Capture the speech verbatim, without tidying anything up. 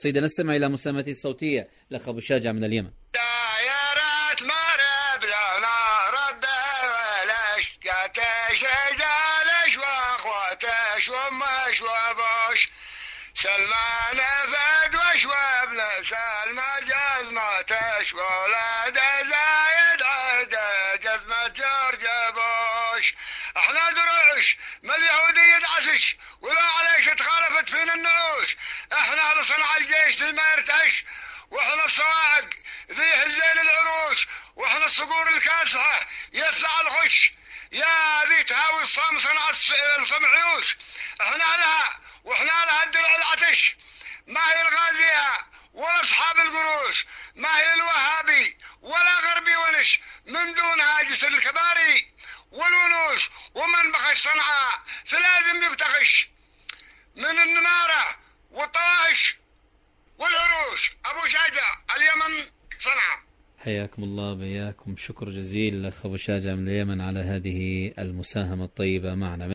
القصيدة. نستمع إلى مساهمته الصوتية لأخ أبو شاجع من اليمن. ومش وبوش سلمان فد وشوابنا سلمى جزمة ولاد زايد عيد جزمة جورج بوش. احنا دروش ما اليهودي يدعسش ولا عليش تخالفت فينا النعوش. احنا لصنع الجيش ذي ما يرتعش واحنا الصواعق ذي هزين العروش واحنا الصقور الكاسحة يطلع الغش يا ذي تهاوي الصام صنع الصمعيوش. احنا لها واحنا لها الدرع العتش ما هي الغازية ولا اصحاب القروش ما هي الوهابي ولا غربي ونش من دون هاجس الكباري والونوش ومن بخش صنعاء فلازم يفتخش من النمارة والطواش والعروش. ابو شاجع اليمن صنعاء. حياكم الله بياكم. شكر جزيل لأخ أبو شاجع من اليمن على هذه المساهمة الطيبة معنا.